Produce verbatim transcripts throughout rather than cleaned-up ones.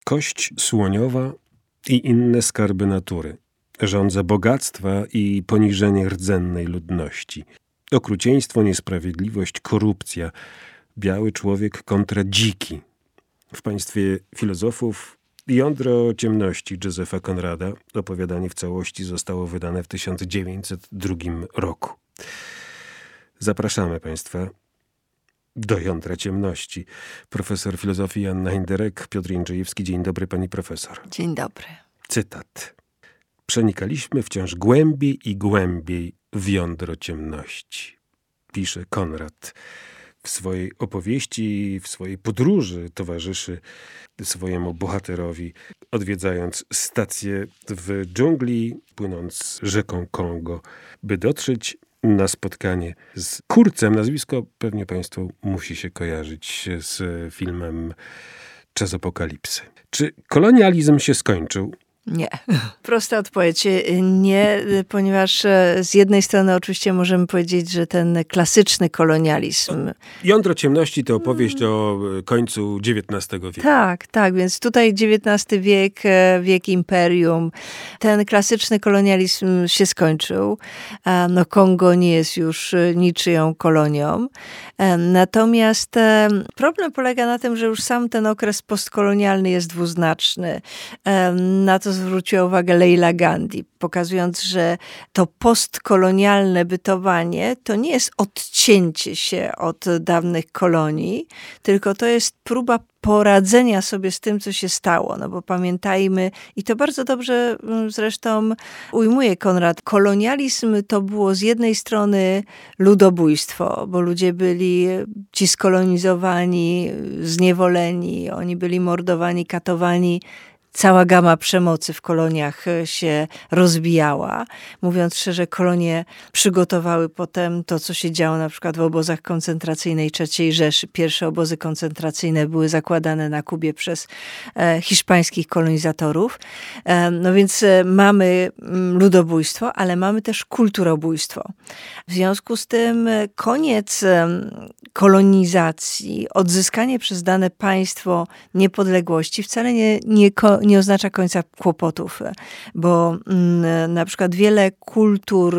Kość słoniowa i inne skarby natury. Żądza bogactwa i poniżenie rdzennej ludności. Okrucieństwo, niesprawiedliwość, korupcja. Biały człowiek kontra dziki. W państwie filozofów Jądro ciemności Josepha Conrada, opowiadanie w całości, zostało wydane w tysiąc dziewięćset drugim roku. Zapraszamy Państwa do Jądra ciemności. Profesor filozofii Joanna Hinderek, Piotr Jędrzejewski. Dzień dobry, pani profesor. Dzień dobry. Cytat. Przenikaliśmy wciąż głębiej i głębiej w jądro ciemności. Pisze Konrad w swojej opowieści, w swojej podróży towarzyszy swojemu bohaterowi, odwiedzając stację w dżungli, płynąc rzeką Kongo, by dotrzeć na spotkanie z Kurcem. Nazwisko pewnie Państwu musi się kojarzyć z filmem Czas apokalipsy. Czy kolonializm się skończył? Nie. Prosta odpowiedź. Nie, ponieważ z jednej strony oczywiście możemy powiedzieć, że ten klasyczny kolonializm... Jądro ciemności to opowieść o końcu dziewiętnastego wieku. Tak, tak. Więc tutaj dziewiętnasty wiek, wiek imperium. Ten klasyczny kolonializm się skończył. No, Kongo nie jest już niczyją kolonią. Natomiast problem polega na tym, że już sam ten okres postkolonialny jest dwuznaczny. Na to zwróciła uwagę Leila Gandhi, pokazując, że to postkolonialne bytowanie to nie jest odcięcie się od dawnych kolonii, tylko to jest próba poradzenia sobie z tym, co się stało. No bo pamiętajmy, i to bardzo dobrze zresztą ujmuje Konrad, kolonializm to było z jednej strony ludobójstwo, bo ludzie byli ci skolonizowani, zniewoleni, oni byli mordowani, katowani. Cała gama przemocy w koloniach się rozbijała. Mówiąc szczerze, kolonie przygotowały potem to, co się działo na przykład w obozach koncentracyjnej trzeciej Rzeszy. Pierwsze obozy koncentracyjne były zakładane na Kubie przez e, hiszpańskich kolonizatorów. E, no więc e, mamy ludobójstwo, ale mamy też kulturobójstwo. W związku z tym e, koniec e, kolonizacji, odzyskanie przez dane państwo niepodległości wcale nie, nie nie oznacza końca kłopotów, bo mm, na przykład wiele kultur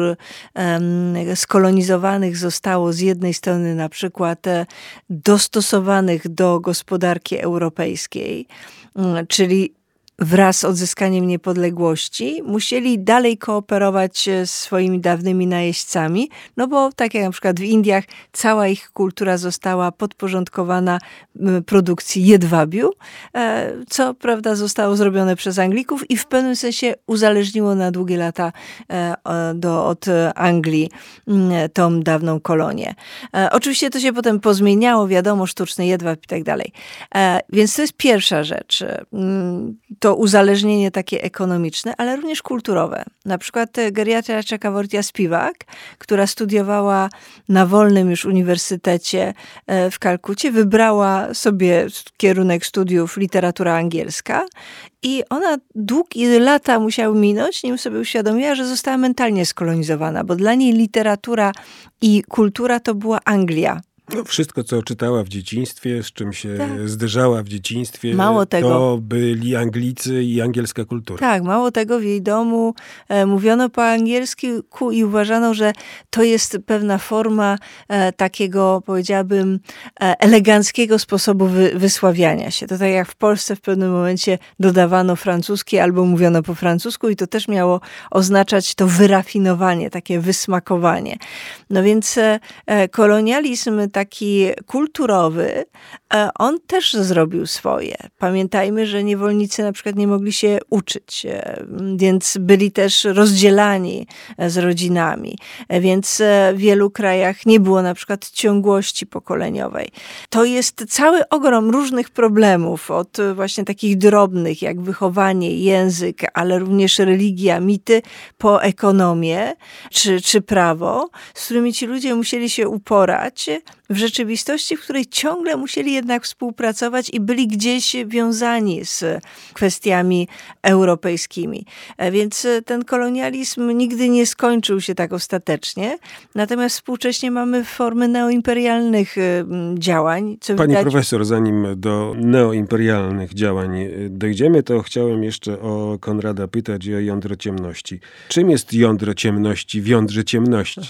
um, skolonizowanych zostało z jednej strony na przykład dostosowanych do gospodarki europejskiej, um, czyli wraz z odzyskaniem niepodległości musieli dalej kooperować z swoimi dawnymi najeźdźcami, no bo tak jak na przykład w Indiach cała ich kultura została podporządkowana produkcji jedwabiu, co prawda zostało zrobione przez Anglików i w pewnym sensie uzależniło na długie lata do, od Anglii tą dawną kolonię. Oczywiście to się potem pozmieniało, wiadomo, sztuczny jedwab i tak dalej. Więc to jest pierwsza rzecz. To uzależnienie takie ekonomiczne, ale również kulturowe. Na przykład Geriatra Chakravorty-Spivak, która studiowała na wolnym już uniwersytecie w Kalkucie, wybrała sobie kierunek studiów literatura angielska i ona długie lata musiały minąć, nim sobie uświadomiła, że została mentalnie skolonizowana, bo dla niej literatura i kultura to była Anglia. No, wszystko, co czytała w dzieciństwie, z czym się tak. zderzała w dzieciństwie, mało tego, to byli Anglicy i angielska kultura. Tak, mało tego, w jej domu e, mówiono po angielsku i uważano, że to jest pewna forma e, takiego, powiedziałabym, e, eleganckiego sposobu wy, wysławiania się. To tak jak w Polsce w pewnym momencie dodawano francuski albo mówiono po francusku i to też miało oznaczać to wyrafinowanie, takie wysmakowanie. No więc e, kolonializm taki kulturowy, on też zrobił swoje. Pamiętajmy, że niewolnicy na przykład nie mogli się uczyć, więc byli też rozdzielani z rodzinami, więc w wielu krajach nie było na przykład ciągłości pokoleniowej. To jest cały ogrom różnych problemów, od właśnie takich drobnych, jak wychowanie, język, ale również religia, mity, po ekonomię czy, czy prawo, z którymi ci ludzie musieli się uporać, w rzeczywistości, w której ciągle musieli jednak współpracować i byli gdzieś wiązani z kwestiami europejskimi. Więc ten kolonializm nigdy nie skończył się tak ostatecznie. Natomiast współcześnie mamy formy neoimperialnych działań. Co Pani widać... profesor, zanim do neoimperialnych działań dojdziemy, to chciałem jeszcze o Konrada pytać i o jądro ciemności. Czym jest jądro ciemności w jądrze ciemności?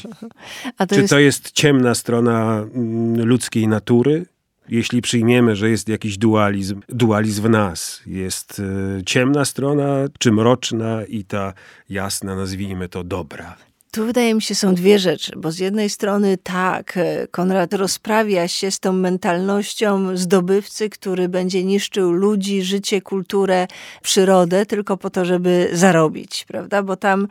A to Czy jest... to jest ciemna strona ludzkiej natury? Jeśli przyjmiemy, że jest jakiś dualizm, dualizm w nas, jest y, ciemna strona czy mroczna i ta jasna, nazwijmy to, dobra? Tu wydaje mi się są dwie rzeczy, bo z jednej strony tak, Konrad rozprawia się z tą mentalnością zdobywcy, który będzie niszczył ludzi, życie, kulturę, przyrodę, tylko po to, żeby zarobić, prawda? Bo tam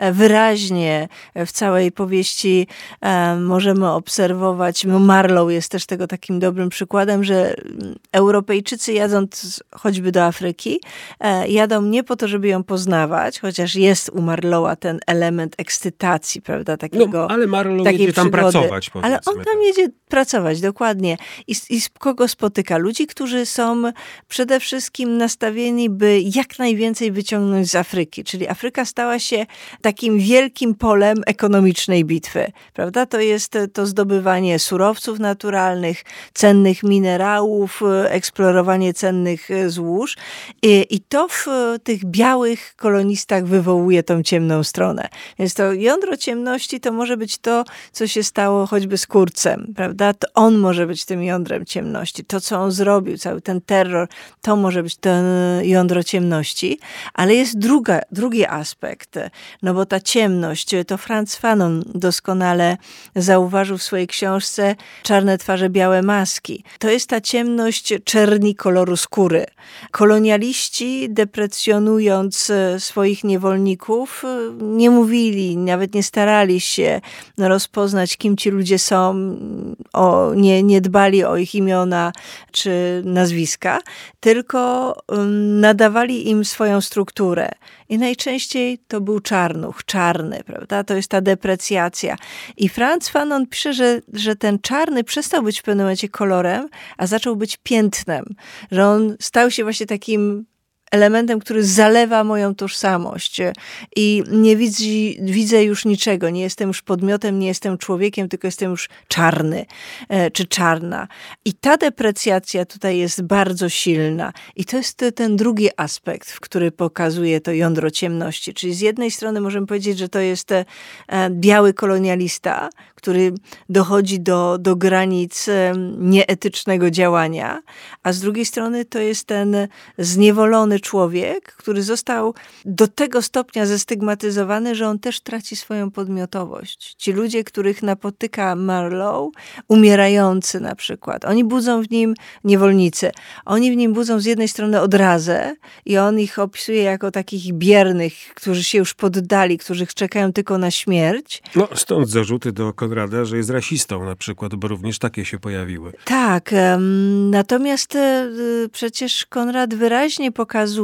wyraźnie w całej powieści e, możemy obserwować, no Marlowe jest też tego takim dobrym przykładem, że Europejczycy jadąc choćby do Afryki, e, jadą nie po to, żeby ją poznawać, chociaż jest u Marlowa ten element ekscytacji, prawda, takiego, no, ale Marlowe takiej jedzie tam przygody. pracować, powiedzmy. Ale on tam jedzie pracować, dokładnie. I, I z kogo spotyka? Ludzi, którzy są przede wszystkim nastawieni, by jak najwięcej wyciągnąć z Afryki. Czyli Afryka stała się takim wielkim polem ekonomicznej bitwy, prawda? To jest to zdobywanie surowców naturalnych, cennych minerałów, eksplorowanie cennych złóż. I, i to w tych białych kolonistach wywołuje tą ciemną stronę. Więc to jądro ciemności to może być to, co się stało choćby z Kurcem, prawda? To on może być tym jądrem ciemności. To, co on zrobił, cały ten terror, to może być to jądro ciemności. Ale jest druga, drugi aspekt, no bo ta ciemność, to Frantz Fanon doskonale zauważył w swojej książce Czarne twarze, białe maski. To jest ta ciemność czerni koloru skóry. Kolonialiści, deprecjonując swoich niewolników, nie mówili, nawet nie starali się rozpoznać, kim ci ludzie są, o, nie, nie dbali o ich imiona czy nazwiska, tylko um, nadawali im swoją strukturę. I najczęściej to był czarnuch, czarny, prawda? To jest ta deprecjacja. I Frantz Fanon pisze, że, że ten czarny przestał być w pewnym momencie kolorem, a zaczął być piętnem. Że on stał się właśnie takim elementem, który zalewa moją tożsamość i nie widzę, widzę już niczego. Nie jestem już podmiotem, nie jestem człowiekiem, tylko jestem już czarny czy czarna. I ta deprecjacja tutaj jest bardzo silna. I to jest ten drugi aspekt, w który pokazuje to jądro ciemności. Czyli z jednej strony możemy powiedzieć, że to jest biały kolonialista, który dochodzi do, do granic nieetycznego działania, a z drugiej strony to jest ten zniewolony człowiek, który został do tego stopnia zestygmatyzowany, że on też traci swoją podmiotowość. Ci ludzie, których napotyka Marlowe, umierający na przykład, oni budzą w nim niewolnicy. Oni w nim budzą z jednej strony odrazę i on ich opisuje jako takich biernych, którzy się już poddali, którzy czekają tylko na śmierć. No stąd zarzuty do Konrada, że jest rasistą na przykład, bo również takie się pojawiły. Tak, um, natomiast y, przecież Konrad wyraźnie pokazuje,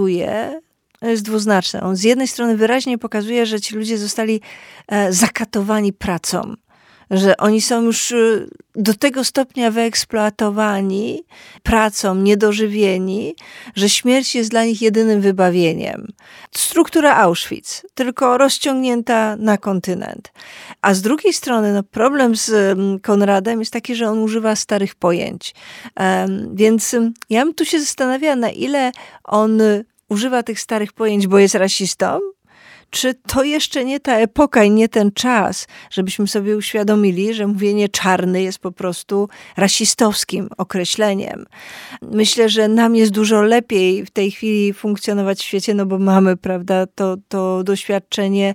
jest dwuznaczne. On z jednej strony wyraźnie pokazuje, że ci ludzie zostali e, zakatowani pracą, że oni są już do tego stopnia wyeksploatowani pracą, niedożywieni, że śmierć jest dla nich jedynym wybawieniem. Struktura Auschwitz, tylko rozciągnięta na kontynent. A z drugiej strony no, problem z Konradem jest taki, że on używa starych pojęć. Um, więc ja bym tu się zastanawiała, na ile on używa tych starych pojęć, bo jest rasistą, czy to jeszcze nie ta epoka i nie ten czas, żebyśmy sobie uświadomili, że mówienie czarny jest po prostu rasistowskim określeniem. Myślę, że nam jest dużo lepiej w tej chwili funkcjonować w świecie, no bo mamy, prawda, to, to doświadczenie,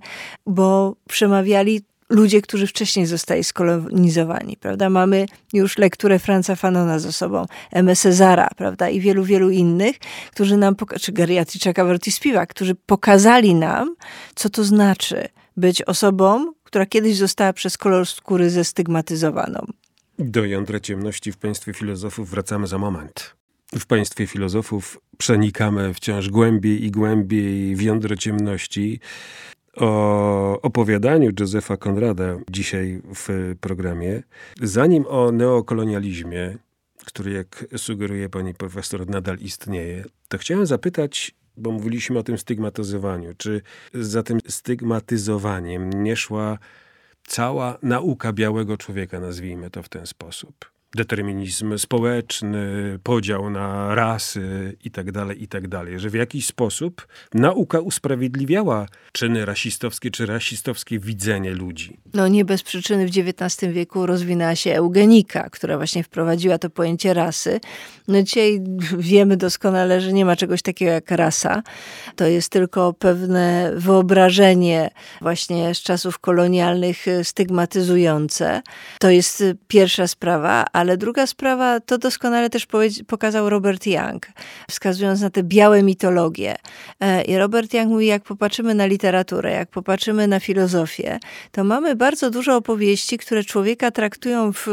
bo przemawiali ludzie, którzy wcześniej zostali skolonizowani, prawda? Mamy już lekturę Franza Fanona ze sobą, M. Cezara, prawda? I wielu, wielu innych, którzy nam, poka- czy Geriatricza Kawarty-Spivak, którzy pokazali nam, co to znaczy być osobą, która kiedyś została przez kolor skóry zestygmatyzowaną. Do jądra ciemności w państwie filozofów wracamy za moment. W państwie filozofów przenikamy wciąż głębiej i głębiej w jądro ciemności. o opowiadaniu Josepha Conrada dzisiaj w programie. Zanim o neokolonializmie, który, jak sugeruje pani profesor, nadal istnieje, to chciałem zapytać, bo mówiliśmy o tym stygmatyzowaniu, czy za tym stygmatyzowaniem nie szła cała nauka białego człowieka, nazwijmy to w ten sposób? Determinizm społeczny, podział na rasy i tak dalej, i tak dalej. Że w jakiś sposób nauka usprawiedliwiała czyny rasistowskie czy rasistowskie widzenie ludzi. No nie bez przyczyny w dziewiętnastym wieku rozwinęła się eugenika, która właśnie wprowadziła to pojęcie rasy. No dzisiaj wiemy doskonale, że nie ma czegoś takiego jak rasa. To jest tylko pewne wyobrażenie właśnie z czasów kolonialnych stygmatyzujące. To jest pierwsza sprawa, ale druga sprawa, to doskonale też pokazał Robert Young, wskazując na te białe mitologie. I Robert Young mówi, jak popatrzymy na literaturę, jak popatrzymy na filozofię, to mamy bardzo dużo opowieści, które człowieka traktują w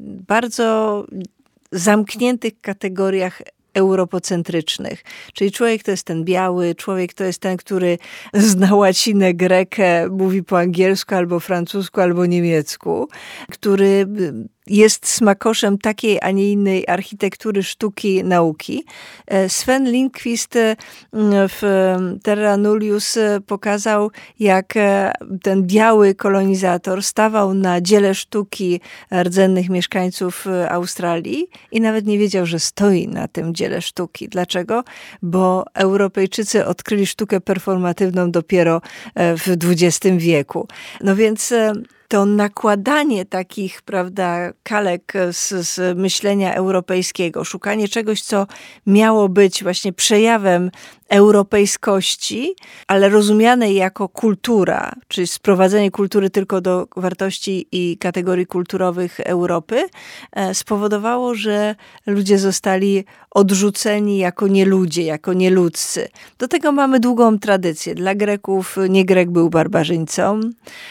bardzo zamkniętych kategoriach europocentrycznych. Czyli człowiek to jest ten biały, człowiek to jest ten, który zna łacinę, grekę, mówi po angielsku, albo francusku, albo niemiecku, który jest smakoszem takiej, a nie innej architektury, sztuki, nauki. Sven Lindqvist w Terra Nullius pokazał, jak ten biały kolonizator stawał na dziele sztuki rdzennych mieszkańców Australii i nawet nie wiedział, że stoi na tym dziele sztuki. Dlaczego? Bo Europejczycy odkryli sztukę performatywną dopiero w dwudziestym wieku. No więc to nakładanie takich, prawda, kalek z, z myślenia europejskiego, szukanie czegoś, co miało być właśnie przejawem europejskości, ale rozumianej jako kultura, czyli sprowadzenie kultury tylko do wartości i kategorii kulturowych Europy, spowodowało, że ludzie zostali odrzuceni jako nieludzie, jako nieludzcy. Do tego mamy długą tradycję. Dla Greków nie Grek był barbarzyńcą.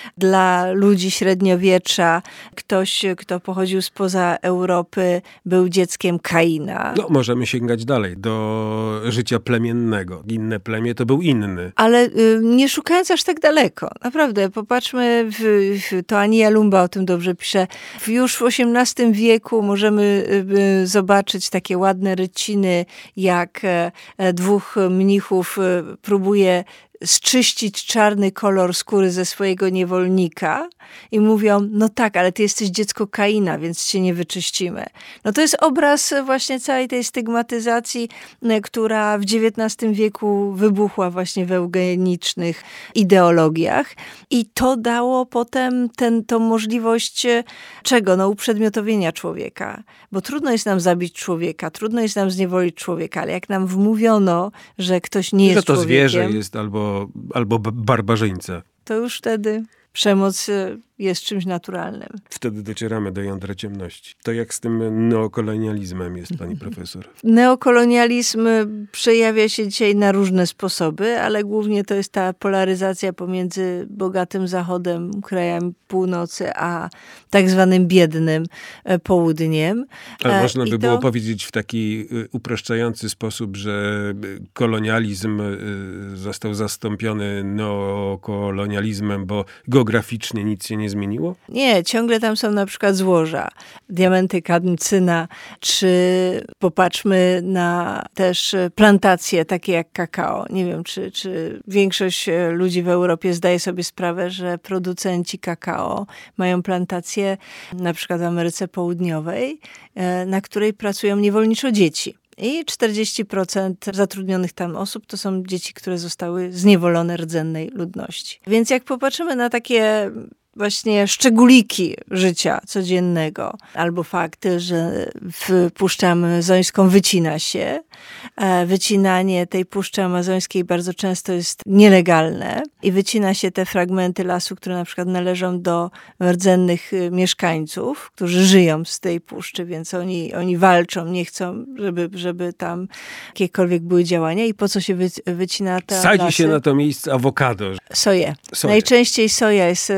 Dla ludzi średniowiecza ktoś, kto pochodził spoza Europy, był dzieckiem Kaina. No, możemy sięgać dalej, do życia plemiennego. Inne plemię to był inny. Ale y, nie szukając aż tak daleko. Naprawdę, popatrzmy, w, w, to Ania Lumba o tym dobrze pisze. W już w osiemnastym wieku możemy y, zobaczyć takie ładne ryciny, jak y, dwóch mnichów y, próbuje zczyścić czarny kolor skóry ze swojego niewolnika i mówią, no tak, ale ty jesteś dziecko Kaina, więc cię nie wyczyścimy. No to jest obraz właśnie całej tej stygmatyzacji, która w dziewiętnastym wieku wybuchła właśnie w eugenicznych ideologiach i to dało potem ten, tą możliwość czego? No uprzedmiotowienia człowieka. Bo trudno jest nam zabić człowieka, trudno jest nam zniewolić człowieka, ale jak nam wmówiono, że ktoś nie jest człowiekiem, że to człowiekiem, zwierzę jest albo albo barbarzyńca. To już wtedy przemoc jest czymś naturalnym. Wtedy docieramy do jądra ciemności. To jak z tym neokolonializmem jest, pani profesor? Neokolonializm przejawia się dzisiaj na różne sposoby, ale głównie to jest ta polaryzacja pomiędzy bogatym Zachodem, krajami północy, a tak zwanym biednym południem. Ale można by I było to... powiedzieć w taki uproszczający sposób, że kolonializm został zastąpiony neokolonializmem, bo geograficznie nic się nie zmieniło? Nie, ciągle tam są na przykład złoża, diamenty, kadm, cyna, czy popatrzmy na też plantacje takie jak kakao. Nie wiem, czy, czy większość ludzi w Europie zdaje sobie sprawę, że producenci kakao mają plantacje na przykład w Ameryce Południowej, na której pracują niewolniczo dzieci. I czterdzieści procent zatrudnionych tam osób to są dzieci, które zostały zniewolone rdzennej ludności. Więc jak popatrzymy na takie właśnie szczególiki życia codziennego, albo fakty, że w Puszczy Amazońską wycina się. Wycinanie tej Puszczy Amazońskiej bardzo często jest nielegalne i wycina się te fragmenty lasu, które na przykład należą do rdzennych mieszkańców, którzy żyją z tej puszczy, więc oni, oni walczą, nie chcą, żeby, żeby tam jakiekolwiek były działania. I po co się wy, wycina te Sadzi lasy? się na to miejsce awokado. Soję. Soję. Najczęściej soja jest sadzona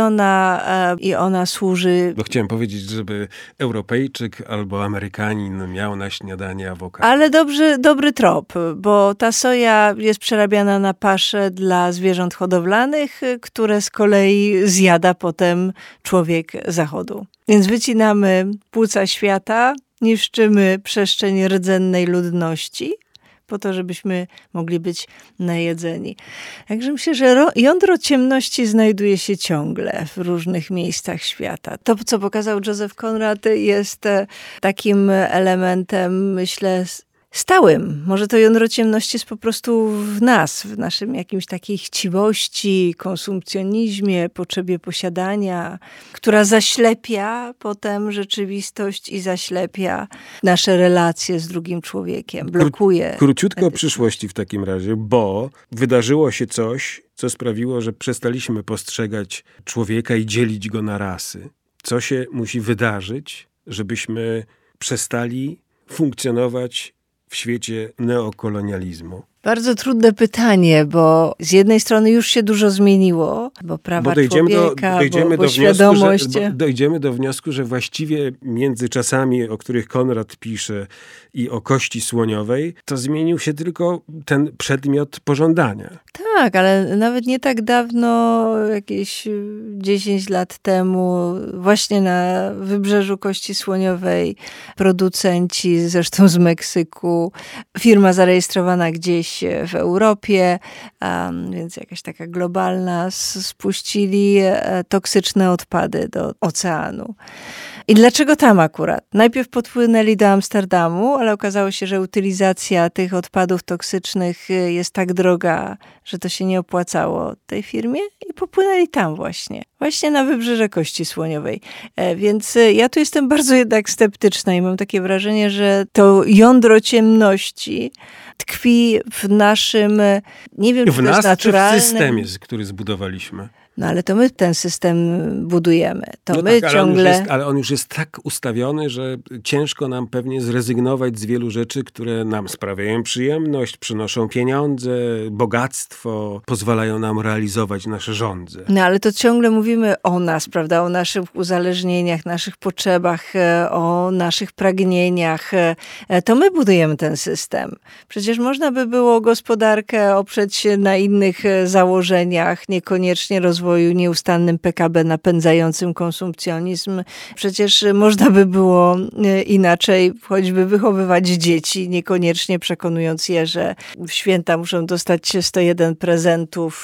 strona e, i ona służy... Bo chciałem powiedzieć, żeby Europejczyk albo Amerykanin miał na śniadanie awokado. Ale dobrze, dobry trop, bo ta soja jest przerabiana na paszę dla zwierząt hodowlanych, które z kolei zjada potem człowiek zachodu. Więc wycinamy płuca świata, niszczymy przestrzeń rdzennej ludności, po to, żebyśmy mogli być najedzeni. Także myślę, że ro- jądro ciemności znajduje się ciągle w różnych miejscach świata. To, co pokazał Joseph Conrad, jest takim elementem, myślę, stałym. Może to jądro ciemności jest po prostu w nas, w naszym jakimś takiej chciwości, konsumpcjonizmie, potrzebie posiadania, która zaślepia potem rzeczywistość i zaślepia nasze relacje z drugim człowiekiem, blokuje. Króciutko o przyszłości w takim razie, bo wydarzyło się coś, co sprawiło, że przestaliśmy postrzegać człowieka i dzielić go na rasy. Co się musi wydarzyć, żebyśmy przestali funkcjonować w świecie neokolonializmu? Bardzo trudne pytanie, bo z jednej strony już się dużo zmieniło, bo prawa bo dojdziemy człowieka, do, dojdziemy bo, bo do świadomość... wniosku, że, bo dojdziemy do wniosku, że właściwie między czasami, o których Konrad pisze, i o kości słoniowej, to zmienił się tylko ten przedmiot pożądania. Tak, ale nawet nie tak dawno, jakieś dziesięć lat temu, właśnie na wybrzeżu Kości Słoniowej producenci, zresztą z Meksyku, firma zarejestrowana gdzieś w Europie, um, więc jakaś taka globalna, spuścili toksyczne odpady do oceanu. I dlaczego tam akurat? Najpierw podpłynęli do Amsterdamu, ale okazało się, że utylizacja tych odpadów toksycznych jest tak droga, że to się nie opłacało tej firmie i popłynęli tam właśnie. Właśnie na wybrzeże Kości Słoniowej. E, więc ja tu jestem bardzo jednak sceptyczna i mam takie wrażenie, że to jądro ciemności tkwi w naszym, nie wiem, czy w to nas, jest naturalnym... czy w systemie, który zbudowaliśmy? No ale to my ten system budujemy. To no my tak, ciągle... Ale on, jest, ale on już jest tak ustawiony, że ciężko nam pewnie zrezygnować z wielu rzeczy, które nam sprawiają przyjemność, przynoszą pieniądze, bogactwo, pozwalają nam realizować nasze żądze. No ale to ciągle mówimy o nas, prawda? O naszych uzależnieniach, naszych potrzebach, o naszych pragnieniach. To my budujemy ten system. Przecież można by było gospodarkę oprzeć się na innych założeniach, niekoniecznie rozwoju nieustannym P K B napędzającym konsumpcjonizm. Przecież można by było inaczej choćby wychowywać dzieci, niekoniecznie przekonując je, że w święta muszą dostać sto jeden prezentów,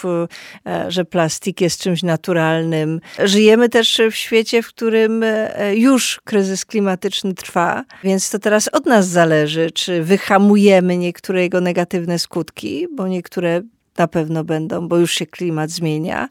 że plastik jest czymś naturalnym. Żyjemy też w świecie, w którym już kryzys klimatyczny trwa, więc to teraz od nas zależy, czy wyhamujemy niektóre jego negatywne skutki, bo niektóre na pewno będą, bo już się klimat zmienia.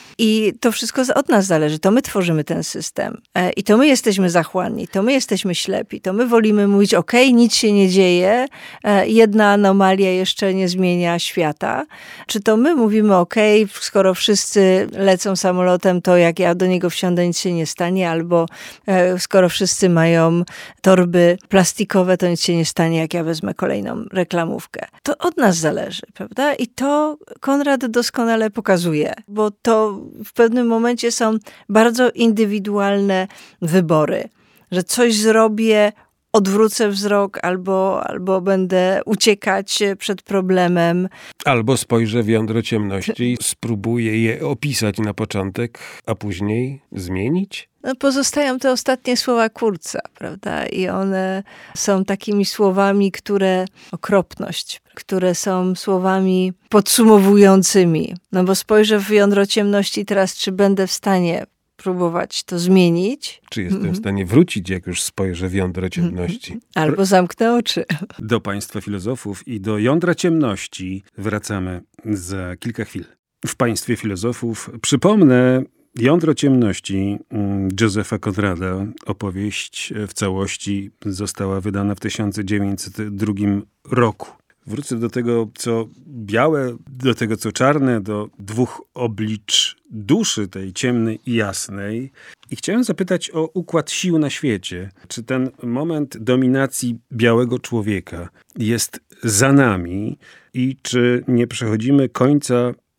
I to wszystko od nas zależy. To my tworzymy ten system. I to my jesteśmy zachłanni, to my jesteśmy ślepi, to my wolimy mówić, okej, okay, nic się nie dzieje, jedna anomalia jeszcze nie zmienia świata. Czy to my mówimy, okej, okay, skoro wszyscy lecą samolotem, to jak ja do niego wsiądę, nic się nie stanie, albo skoro wszyscy mają torby plastikowe, to nic się nie stanie, jak ja wezmę kolejną reklamówkę. To od nas zależy, prawda? I to Konrad doskonale pokazuje, bo to w pewnym momencie są bardzo indywidualne wybory, że coś zrobię, odwrócę wzrok albo, albo będę uciekać przed problemem. Albo spojrzę w jądro ciemności, spróbuję je opisać na początek, a później zmienić. No, pozostają te ostatnie słowa Kurza, prawda? I one są takimi słowami, które, okropność, które są słowami podsumowującymi. No bo spojrzę w jądro ciemności teraz, czy będę w stanie próbować to zmienić. Czy jestem mm-hmm. w stanie wrócić, jak już spojrzę w jądro ciemności. Albo zamknę oczy. Do Państwa Filozofów i do jądra ciemności wracamy za kilka chwil. W Państwie Filozofów przypomnę Jądro ciemności Josepha Conrada, opowieść w całości została wydana w tysiąc dziewięćset drugim roku. Wrócę do tego, co białe, do tego, co czarne, do dwóch oblicz duszy tej ciemnej i jasnej. I chciałem zapytać o układ sił na świecie. Czy ten moment dominacji białego człowieka jest za nami i czy nie przechodzimy końca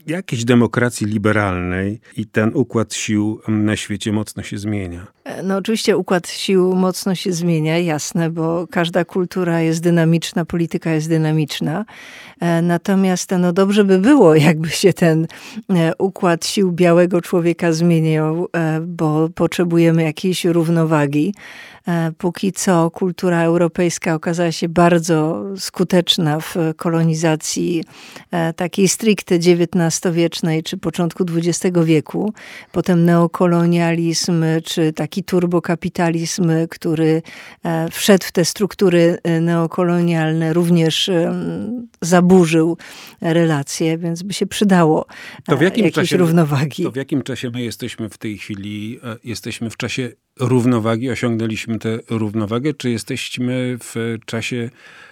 jakiejś demokracji liberalnej i ten układ sił na świecie mocno się zmienia. No oczywiście układ sił mocno się zmienia, jasne, bo każda kultura jest dynamiczna, polityka jest dynamiczna. Natomiast no dobrze by było, jakby się ten układ sił białego człowieka zmieniał, bo potrzebujemy jakiejś równowagi. Póki co kultura europejska okazała się bardzo skuteczna w kolonizacji takiej stricte dziewiętnastowiecznej czy początku dwudziestego wieku. Potem neokolonializm czy taki turbokapitalizm, który wszedł w te struktury neokolonialne, również zaburzył relacje, więc by się przydało to w jakim jakiejś czasie, równowagi. To w jakim czasie my jesteśmy w tej chwili? Jesteśmy w czasie równowagi? Osiągnęliśmy tę równowagę? Czy jesteśmy w czasie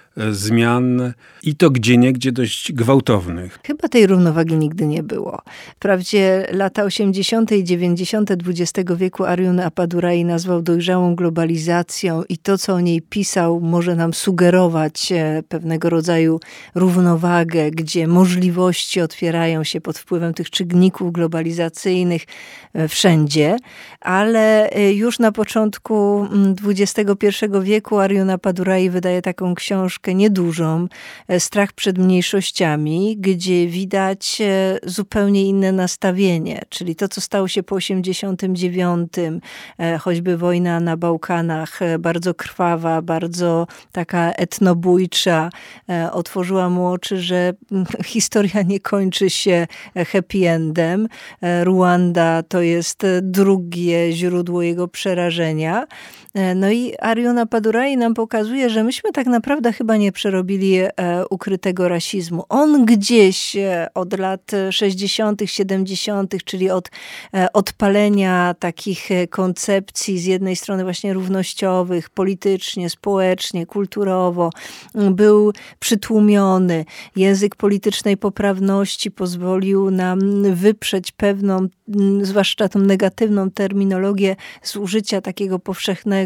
zmian i to gdzieniegdzie dość gwałtownych? Chyba tej równowagi nigdy nie było. Wprawdzie lata osiemdziesiąte i dziewięćdziesiąte dwudziestego wieku Ariun Appadurai nazwał dojrzałą globalizacją i to, co o niej pisał, może nam sugerować pewnego rodzaju równowagę, gdzie możliwości otwierają się pod wpływem tych czynników globalizacyjnych wszędzie, ale już na początku dwudziestego pierwszego wieku Ariun Appadurai wydaje taką książkę niedużą, Strach przed mniejszościami, gdzie widać zupełnie inne nastawienie, czyli to, co stało się po osiemdziesiątym dziewiątym, choćby wojna na Bałkanach, bardzo krwawa, bardzo taka etnobójcza, otworzyła mu oczy, że historia nie kończy się happy endem. Ruanda to jest drugie źródło jego przerażenia. No i Ariun Appadurai nam pokazuje, że myśmy tak naprawdę chyba nie przerobili ukrytego rasizmu. On gdzieś od lat sześćdziesiątych, siedemdziesiątych, czyli od odpalenia takich koncepcji z jednej strony właśnie równościowych, politycznie, społecznie, kulturowo, był przytłumiony. Język politycznej poprawności pozwolił nam wyprzeć pewną, zwłaszcza tą negatywną terminologię z użycia takiego powszechnego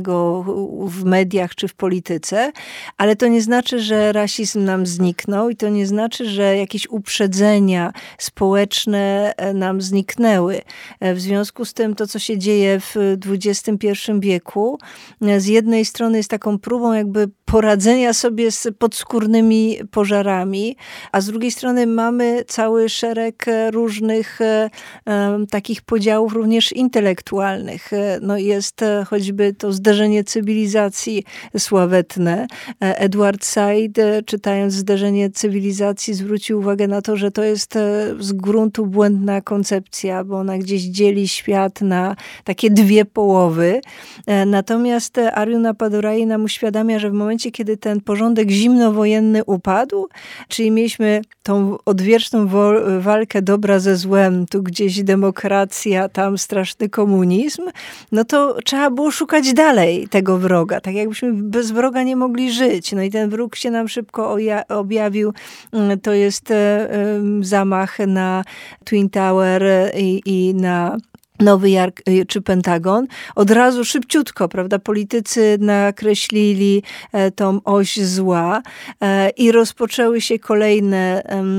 w mediach czy w polityce, ale to nie znaczy, że rasizm nam zniknął i to nie znaczy, że jakieś uprzedzenia społeczne nam zniknęły. W związku z tym to, co się dzieje w dwudziestym pierwszym wieku, z jednej strony jest taką próbą jakby poradzenia sobie z podskórnymi pożarami, a z drugiej strony mamy cały szereg różnych um, takich podziałów również intelektualnych. No jest choćby to zderzenie cywilizacji sławetne. Edward Said, czytając Zderzenie cywilizacji, zwrócił uwagę na to, że to jest z gruntu błędna koncepcja, bo ona gdzieś dzieli świat na takie dwie połowy. Natomiast Ariun Appadurai nam uświadamia, że w momencie, kiedy ten porządek zimnowojenny upadł, czyli mieliśmy tą odwieczną wo- walkę dobra ze złem, tu gdzieś demokracja, tam straszny komunizm, no to trzeba było szukać dalej tego wroga. Tak jakbyśmy bez wroga nie mogli żyć. No i ten wróg się nam szybko oja- objawił. To jest e, e, zamach na Twin Tower i, i na Nowy Jork czy Pentagon, od razu szybciutko, prawda, politycy nakreślili tą oś zła i rozpoczęły się kolejne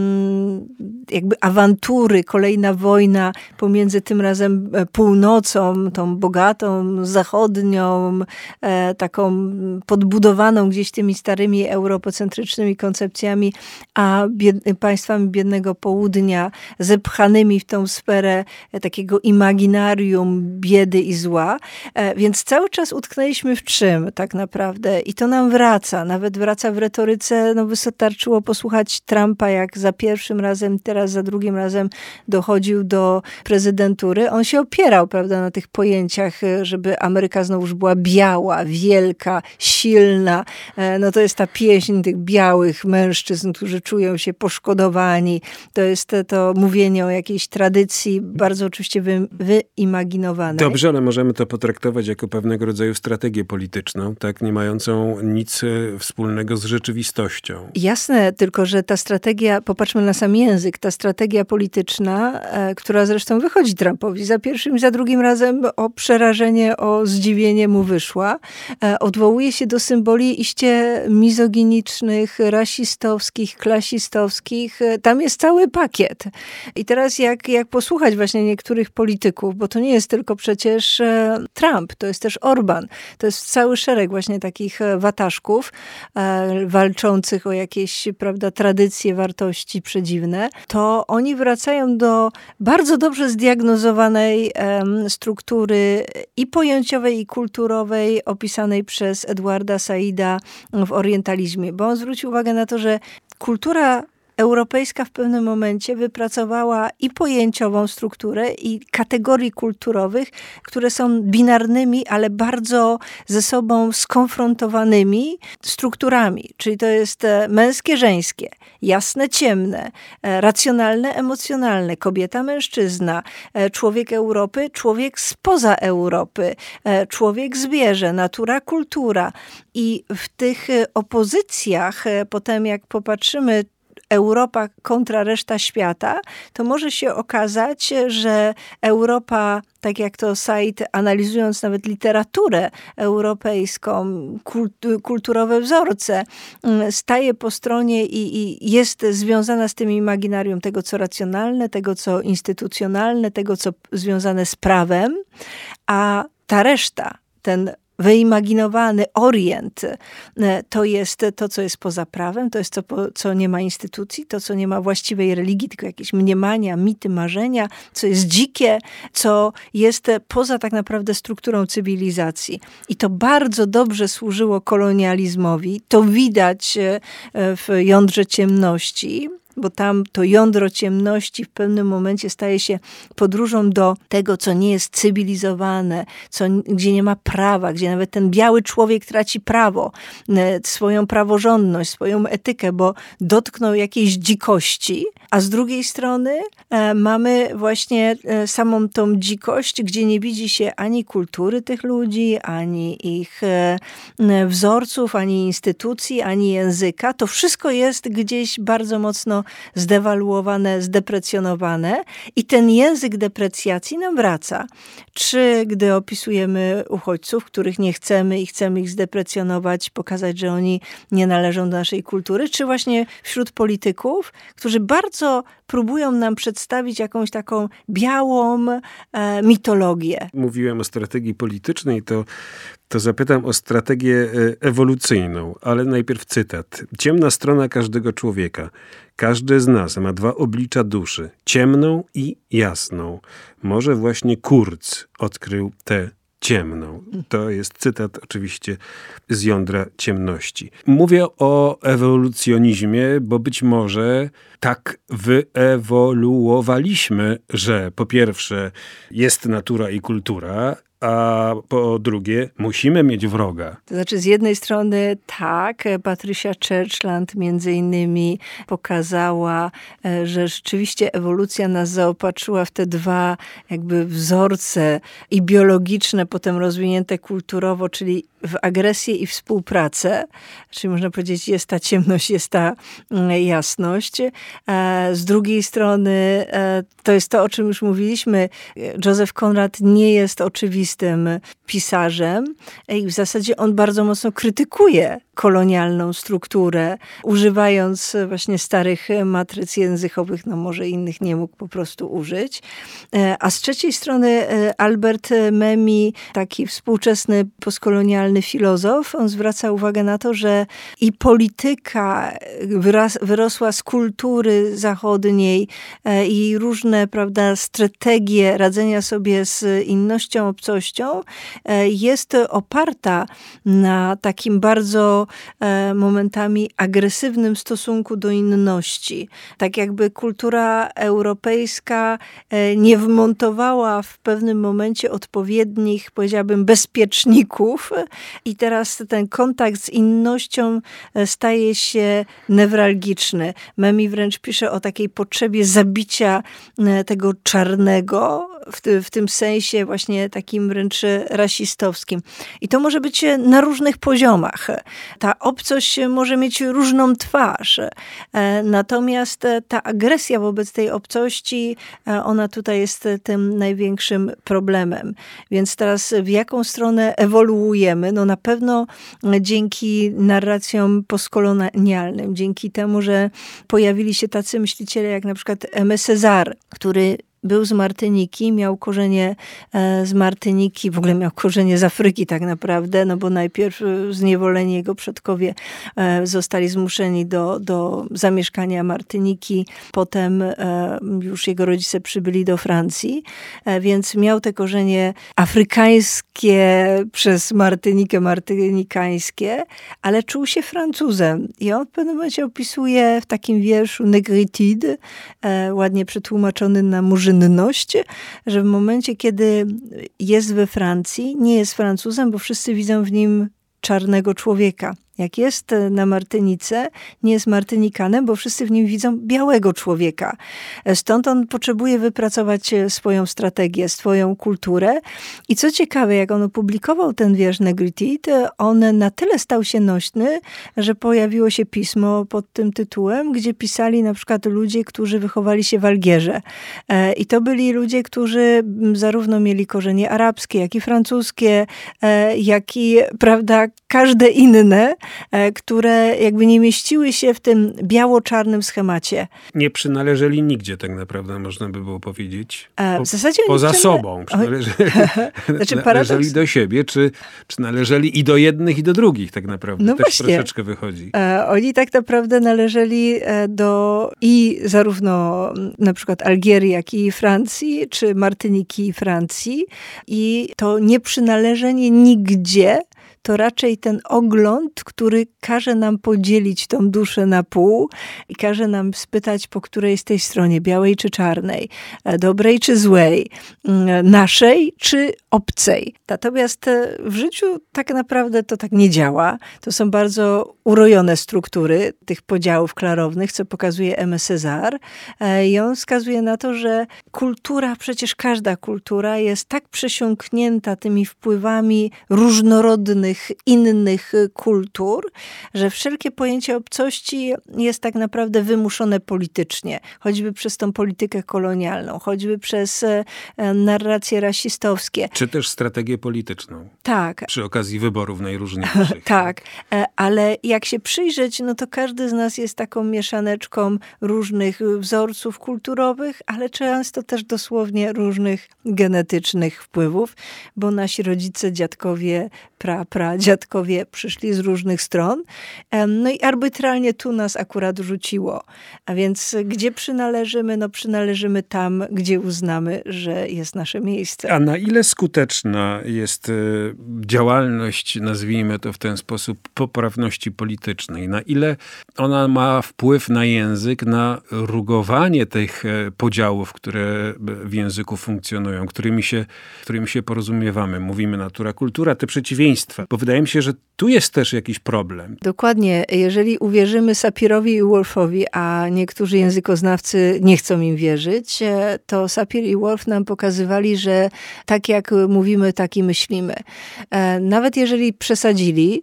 jakby awantury, kolejna wojna pomiędzy tym razem północą, tą bogatą, zachodnią, taką podbudowaną gdzieś tymi starymi europocentrycznymi koncepcjami, a bied- państwami biednego południa zepchanymi w tą sferę takiego imaginarium biedy i zła, więc cały czas utknęliśmy w czym tak naprawdę i to nam wraca, nawet wraca w retoryce, no wystarczyło posłuchać Trumpa, jak za pierwszym razem, teraz za drugim razem dochodził do prezydentury. On się opierał, prawda, na tych pojęciach, żeby Ameryka znowuż była biała, wielka, silna. No to jest ta pieśń tych białych mężczyzn, którzy czują się poszkodowani. To jest to mówienie o jakiejś tradycji, bardzo oczywiście wy, wyimaginowanej. Dobrze, ale możemy to potraktować jako pewnego rodzaju strategię polityczną, tak, nie mającą nic wspólnego z rzeczywistością. Jasne, tylko że ta strategia, popatrzmy na sam język, ta strategia polityczna, która zresztą wychodzi Trumpowi za pierwszym i za drugim razem o przerażenie, o zdziwienie mu wyszła, odwołuje się do symboli iście mizoginicznych, rasistowskich, klasistowskich. Tam jest cały pakiet. I teraz jak, jak posłuchać właśnie niektórych polityków, bo to nie jest tylko przecież Trump, to jest też Orban, to jest cały szereg właśnie takich wataszków walczących o jakieś, prawda, tradycje, wartości przedziwne, to oni wracają do bardzo dobrze zdiagnozowanej um, struktury i pojęciowej, i kulturowej opisanej przez Edwarda Saida w orientalizmie, bo on zwrócił uwagę na to, że kultura europejska w pewnym momencie wypracowała i pojęciową strukturę, i kategorii kulturowych, które są binarnymi, ale bardzo ze sobą skonfrontowanymi strukturami. Czyli to jest męskie, żeńskie, jasne, ciemne, racjonalne, emocjonalne, kobieta, mężczyzna, człowiek Europy, człowiek spoza Europy, człowiek, zwierzę, natura, kultura. I w tych opozycjach, potem jak popatrzymy, Europa kontra reszta świata, to może się okazać, że Europa, tak jak to Said, analizując nawet literaturę europejską, kulturowe wzorce, staje po stronie i, i jest związana z tym imaginarium tego, co racjonalne, tego, co instytucjonalne, tego, co związane z prawem, a ta reszta, ten wyimaginowany Orient, to jest to, co jest poza prawem, to jest to, co nie ma instytucji, to, co nie ma właściwej religii, tylko jakieś mniemania, mity, marzenia, co jest dzikie, co jest poza tak naprawdę strukturą cywilizacji. I to bardzo dobrze służyło kolonializmowi. To widać w Jądrze Ciemności, bo tam to jądro ciemności w pewnym momencie staje się podróżą do tego, co nie jest cywilizowane, co, gdzie nie ma prawa, gdzie nawet ten biały człowiek traci prawo, swoją praworządność, swoją etykę, bo dotknął jakiejś dzikości, a z drugiej strony e, mamy właśnie e, samą tą dzikość, gdzie nie widzi się ani kultury tych ludzi, ani ich e, wzorców, ani instytucji, ani języka. To wszystko jest gdzieś bardzo mocno zdewaluowane, zdeprecjonowane i ten język deprecjacji nam wraca. Czy gdy opisujemy uchodźców, których nie chcemy i chcemy ich zdeprecjonować, pokazać, że oni nie należą do naszej kultury, czy właśnie wśród polityków, którzy bardzo próbują nam przedstawić jakąś taką białą e, mitologię. Mówiłem o strategii politycznej, to to zapytam o strategię ewolucyjną, ale najpierw cytat. Ciemna strona każdego człowieka. Każdy z nas ma dwa oblicza duszy. Ciemną i jasną. Może właśnie Kurz odkrył tę ciemną. To jest cytat oczywiście z Jądra Ciemności. Mówię o ewolucjonizmie, bo być może tak wyewoluowaliśmy, że po pierwsze jest natura i kultura, a po drugie musimy mieć wroga. To znaczy z jednej strony tak, Patricia Churchland między innymi pokazała, że rzeczywiście ewolucja nas zaopatrzyła w te dwa jakby wzorce i biologiczne, potem rozwinięte kulturowo, czyli w agresję i współpracę, czyli można powiedzieć jest ta ciemność, jest ta jasność. Z drugiej strony to jest to, o czym już mówiliśmy. Joseph Conrad nie jest oczywistym pisarzem i w zasadzie on bardzo mocno krytykuje kolonialną strukturę, używając właśnie starych matryc językowych, no może innych nie mógł po prostu użyć. A z trzeciej strony Albert Memmi, taki współczesny postkolonialny filozof, on zwraca uwagę na to, że i polityka wyras, wyrosła z kultury zachodniej i różne, prawda, strategie radzenia sobie z innością, obcością jest oparta na takim bardzo momentami agresywnym stosunku do inności. Tak jakby kultura europejska nie wmontowała w pewnym momencie odpowiednich, powiedziałabym, bezpieczników i teraz ten kontakt z innością staje się newralgiczny. Memmi wręcz pisze o takiej potrzebie zabicia tego czarnego w, ty, w tym sensie właśnie takim wręcz rasistowskim. I to może być na różnych poziomach. Ta obcość może mieć różną twarz. Natomiast ta agresja wobec tej obcości, ona tutaj jest tym największym problemem. Więc teraz w jaką stronę ewoluujemy? No na pewno dzięki narracjom postkolonialnym, dzięki temu, że pojawili się tacy myśliciele jak na przykład Aimé Césaire, który był z Martyniki, miał korzenie z Martyniki, w ogóle miał korzenie z Afryki tak naprawdę, no bo najpierw zniewoleni jego przodkowie zostali zmuszeni do, do zamieszkania Martyniki, potem już jego rodzice przybyli do Francji, więc miał te korzenie afrykańskie przez Martynikę, martynikańskie, ale czuł się Francuzem. I on w pewnym momencie opisuje w takim wierszu Négritude, ładnie przetłumaczony na murzyn, że w momencie, kiedy jest we Francji, nie jest Francuzem, bo wszyscy widzą w nim czarnego człowieka. Jak jest na Martynice, nie jest Martynikanem, bo wszyscy w nim widzą białego człowieka. Stąd on potrzebuje wypracować swoją strategię, swoją kulturę. I co ciekawe, jak on opublikował ten wiersz Négritude, on na tyle stał się nośny, że pojawiło się pismo pod tym tytułem, gdzie pisali na przykład ludzie, którzy wychowali się w Algierze. I to byli ludzie, którzy zarówno mieli korzenie arabskie, jak i francuskie, jak i, prawda, każde inne, które jakby nie mieściły się w tym biało-czarnym schemacie. Nie przynależeli nigdzie tak naprawdę, można by było powiedzieć. Po, w zasadzie poza przynale... sobą. Przynależeli, znaczy, należeli do siebie, czy, czy należeli i do jednych, i do drugich tak naprawdę. No Też właśnie. troszeczkę wychodzi. Oni tak naprawdę należeli do i zarówno na przykład Algierii, jak i Francji, czy Martyniki i Francji. I to nieprzynależenie nigdzie to raczej ten ogląd, który każe nam podzielić tą duszę na pół i każe nam spytać, po której z tej stronie, białej czy czarnej, dobrej czy złej, naszej czy obcej. Natomiast w życiu tak naprawdę to tak nie działa. To są bardzo urojone struktury tych podziałów klarownych, co pokazuje Aimé Césaire. I on wskazuje na to, że kultura, przecież każda kultura jest tak przesiąknięta tymi wpływami różnorodnych innych kultur, że wszelkie pojęcie obcości jest tak naprawdę wymuszone politycznie. Choćby przez tą politykę kolonialną, choćby przez narracje rasistowskie. Czy też strategię polityczną. Tak. Przy okazji wyborów najróżniejszych. Tak, ale jak się przyjrzeć, no to każdy z nas jest taką mieszaneczką różnych wzorców kulturowych, ale często też dosłownie różnych genetycznych wpływów, bo nasi rodzice, dziadkowie, pra, pra, dziadkowie przyszli z różnych stron. No i arbitralnie tu nas akurat rzuciło. A więc gdzie przynależymy? No przynależymy tam, gdzie uznamy, że jest nasze miejsce. A na ile skuteczna jest działalność, nazwijmy to w ten sposób, poprawności politycznej? Na ile ona ma wpływ na język, na rugowanie tych podziałów, które w języku funkcjonują, którymi się, którymi się porozumiewamy? Mówimy natura, kultura, te przeciwieństwa. Bo wydaje mi się, że tu jest też jakiś problem. Dokładnie. Jeżeli uwierzymy Sapirowi i Woolfowi, a niektórzy językoznawcy nie chcą im wierzyć, to Sapir i Woolf nam pokazywali, że tak jak mówimy, tak i myślimy. Nawet jeżeli przesadzili,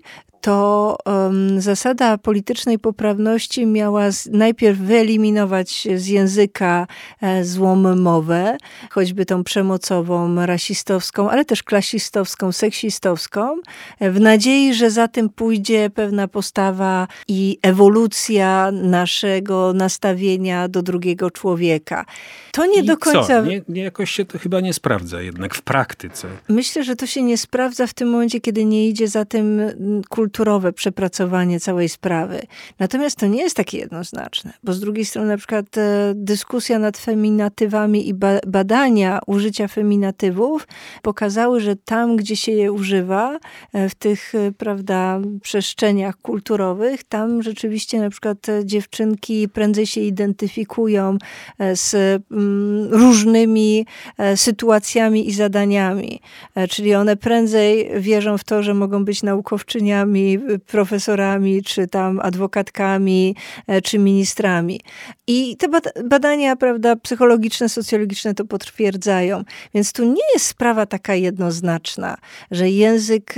to um, zasada politycznej poprawności miała z, najpierw wyeliminować z języka e, złą mowę, choćby tą przemocową, rasistowską, ale też klasistowską, seksistowską, e, w nadziei, że za tym pójdzie pewna postawa i ewolucja naszego nastawienia do drugiego człowieka. To nie I do końca... Co? Nie, nie, jakoś się to chyba nie sprawdza jednak w praktyce. Myślę, że to się nie sprawdza w tym momencie, kiedy nie idzie za tym kulturowe przepracowanie całej sprawy. Natomiast to nie jest takie jednoznaczne, bo z drugiej strony na przykład e, dyskusja nad feminatywami i ba- badania użycia feminatywów pokazały, że tam, gdzie się je używa, e, w tych, e, prawda, przestrzeniach kulturowych, tam rzeczywiście na przykład e, dziewczynki prędzej się identyfikują e, z m, różnymi e, sytuacjami i zadaniami. E, czyli one prędzej wierzą w to, że mogą być naukowczyniami doktorami, profesorami, czy tam adwokatkami, czy ministrami. I te badania, prawda, psychologiczne, socjologiczne to potwierdzają. Więc tu nie jest sprawa taka jednoznaczna, że język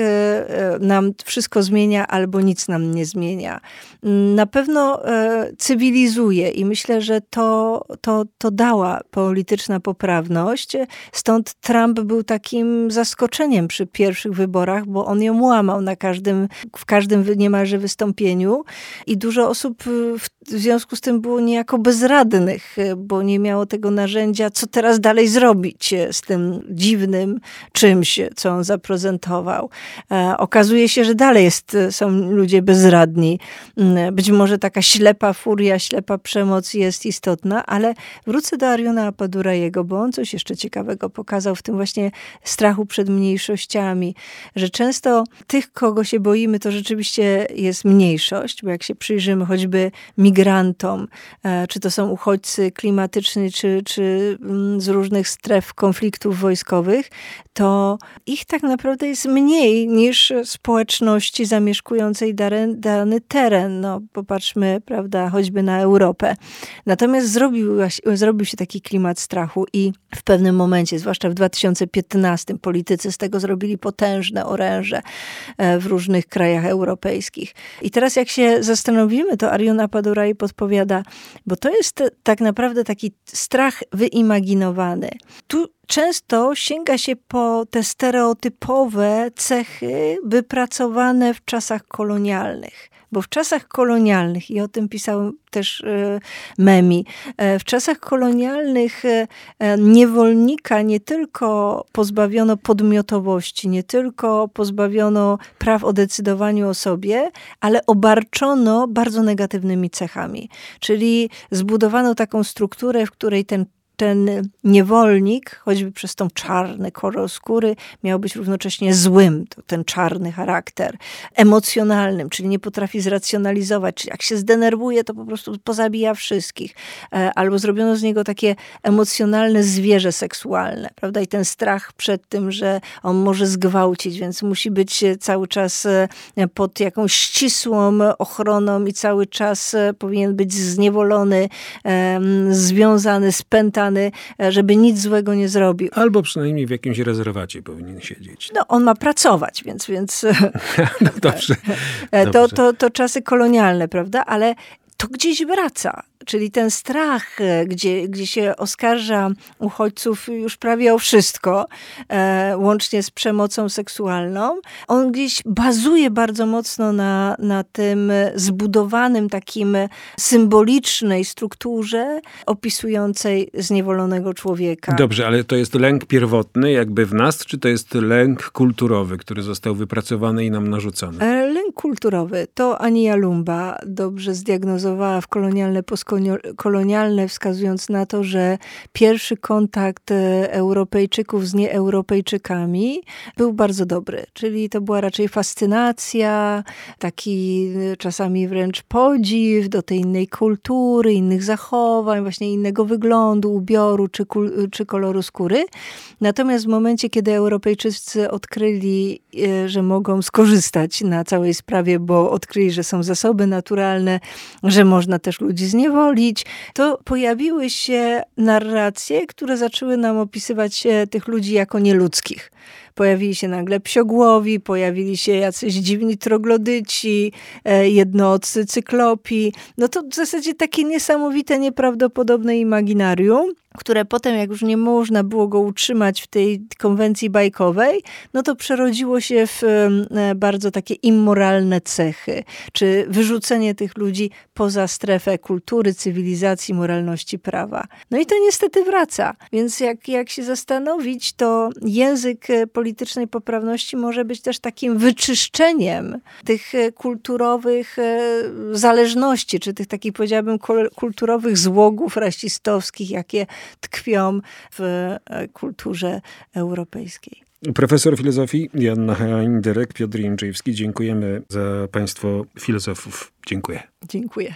nam wszystko zmienia albo nic nam nie zmienia. Na pewno cywilizuje i myślę, że to, to, to dała polityczna poprawność. Stąd Trump był takim zaskoczeniem przy pierwszych wyborach, bo on ją łamał na każdym, w każdym niemalże wystąpieniu i dużo osób w, w związku z tym było niejako bezradnych, bo nie miało tego narzędzia, co teraz dalej zrobić z tym dziwnym czymś, co on zaprezentował. E, okazuje się, że dalej jest, są ludzie bezradni. Być może taka ślepa furia, ślepa przemoc jest istotna, ale wrócę do Ariona Apadurajego, bo on coś jeszcze ciekawego pokazał w tym właśnie strachu przed mniejszościami, że często tych, kogo się boimy, to rzeczywiście jest mniejszość, bo jak się przyjrzymy choćby migrantom, czy to są uchodźcy klimatyczni, czy, czy z różnych stref konfliktów wojskowych, to ich tak naprawdę jest mniej niż społeczności zamieszkującej dany, dany teren. No, popatrzmy, prawda, choćby na Europę. Natomiast zrobił, zrobił się taki klimat strachu i w pewnym momencie, zwłaszcza w dwa tysiące piętnastym, politycy z tego zrobili potężne oręże w różnych krajach europejskich. I teraz jak się zastanowimy, to Arion Apaduraj podpowiada, bo to jest tak naprawdę taki strach wyimaginowany. Tu często sięga się po te stereotypowe cechy wypracowane w czasach kolonialnych. Bo w czasach kolonialnych, i o tym pisał też Memi, w czasach kolonialnych niewolnika nie tylko pozbawiono podmiotowości, nie tylko pozbawiono praw o decydowaniu o sobie, ale obarczono bardzo negatywnymi cechami. Czyli zbudowano taką strukturę, w której ten ten niewolnik, choćby przez tą czarny kolor skóry, miał być równocześnie złym, to ten czarny charakter, emocjonalnym, czyli nie potrafi zracjonalizować, czyli jak się zdenerwuje, to po prostu pozabija wszystkich. Albo zrobiono z niego takie emocjonalne zwierzę seksualne, prawda? I ten strach przed tym, że on może zgwałcić, więc musi być cały czas pod jakąś ścisłą ochroną i cały czas powinien być zniewolony, związany, spętany, żeby nic złego nie zrobił. Albo przynajmniej w jakimś rezerwacie powinien siedzieć. No, on ma pracować, więc... więc no dobrze. to, to, to, to czasy kolonialne, prawda? Ale to gdzieś wraca. Czyli ten strach, gdzie, gdzie się oskarża uchodźców już prawie o wszystko, e, łącznie z przemocą seksualną, on gdzieś bazuje bardzo mocno na, na tym zbudowanym takim symbolicznej strukturze opisującej zniewolonego człowieka. Dobrze, ale to jest lęk pierwotny jakby w nas, czy to jest lęk kulturowy, który został wypracowany i nam narzucony? E, lęk kulturowy. To Ania Lumba dobrze zdiagnozowała w kolonialne postkolonialne kolonialne, wskazując na to, że pierwszy kontakt Europejczyków z nieeuropejczykami był bardzo dobry. Czyli to była raczej fascynacja, taki czasami wręcz podziw do tej innej kultury, innych zachowań, właśnie innego wyglądu, ubioru czy, kul- czy koloru skóry. Natomiast w momencie, kiedy Europejczycy odkryli, że mogą skorzystać na całej sprawie, bo odkryli, że są zasoby naturalne, że można też ludzi zniewolić, to pojawiły się narracje, które zaczęły nam opisywać tych ludzi jako nieludzkich. Pojawili się nagle psiogłowi, pojawili się jacyś dziwni troglodyci, jednoocy cyklopi. No to w zasadzie takie niesamowite, nieprawdopodobne imaginarium, które potem, jak już nie można było go utrzymać w tej konwencji bajkowej, no to przerodziło się w bardzo takie immoralne cechy, czy wyrzucenie tych ludzi poza strefę kultury, cywilizacji, moralności, prawa. No i to niestety wraca. Więc jak, jak się zastanowić, to język politycznej poprawności może być też takim wyczyszczeniem tych kulturowych zależności, czy tych takich, powiedziałabym, kulturowych złogów rasistowskich, jakie tkwią w kulturze europejskiej. Profesor filozofii Joanna Hein-Dyrek, Piotr Jędrzejewski. Dziękujemy za państwo filozofów. Dziękuję. Dziękuję.